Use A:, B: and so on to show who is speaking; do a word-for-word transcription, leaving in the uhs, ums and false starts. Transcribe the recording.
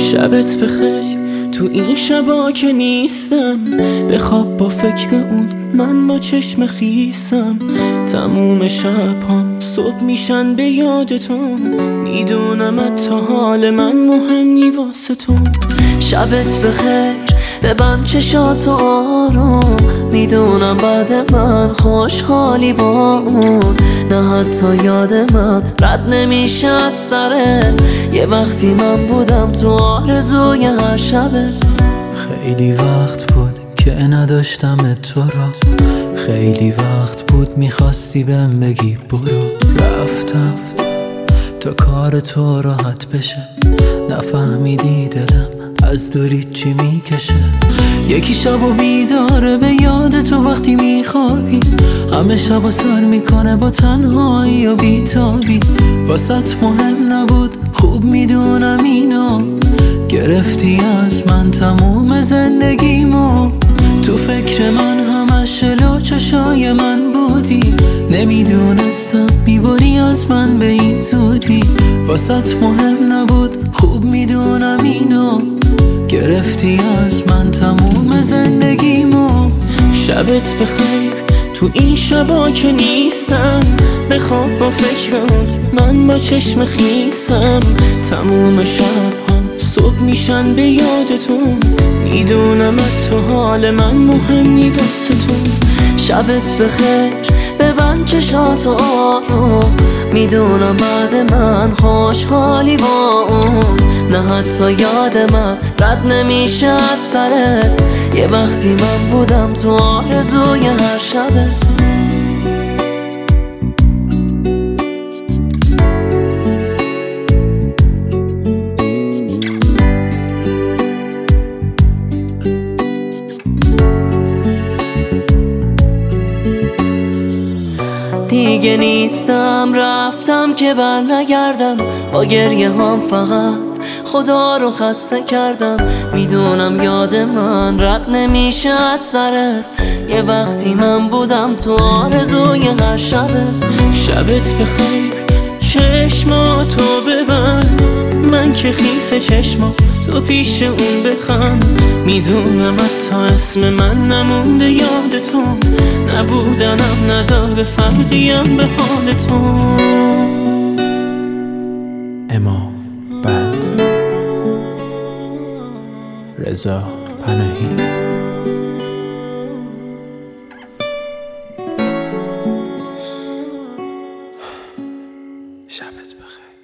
A: شبت بخیر تو این شبا که نیستم، بخواب با فکر اون من با چشم خیسم. تموم شبهام صبح میشن به یاد تو، میدونم تا حال من مهمی واسه تو.
B: شبت بخیر ببند چشاتو آروم، میدونم بعد من خوشحالی با اون. نه حتی یاد من رد نمیشه از سرت، یه وقتی من بودم تو آرزوی هر شبت.
C: خیلی وقت بود که نداشتم تو را، خیلی وقت بود میخواستی بهم بگی برو. رفتم تا کار تو راحت بشه، نفهمیدی دلم از دوری چی میکشه. یکی شبو بیداره به یاد تو وقتی میخوابی، همه شبو سر میکنه با تنهایی و بیتابی. واسط مهم نبود خوب میدونم اینو، گرفتی از من تموم زندگیمو. تو فکر من همش لو چشای من بودی، نمیدونستم میبری از من به این زودی. واسط مهم نبود خوب میدونم اینو، گرفتی از من تموم زندگیمو.
A: شبت بخیر تو این شبا که نیستم، بخواب با فکرم من با چشم خیسم. تموم شبهام صبح میشن به یاد تو، میدونم تو حال من مهمی واسه تو.
B: شبت بخیر ببند چشاتو آروم، میدونم بعد من خوشحالی با اون. نه حتی یاد من رد نمیشه از سرت، یه وقتی من بودم تو آرزوی هر شبت. دیگه نیستم رفتم که بر نگردم، با گریه هم فقط خدا رو خسته کردم. میدونم یاد من رد نمیشه از سرت، یه وقتی من بودم تو آرزوی هر شبت.
A: شبت بخیر چشماتو ببند، من که خیس چشمات تو پیش اون بخند. میدونم حتی اسم من نمونده یاد تو، نبودنم نداره فرقیم به حال تو.
C: امام بند رضا پناهی. شبت بخیر.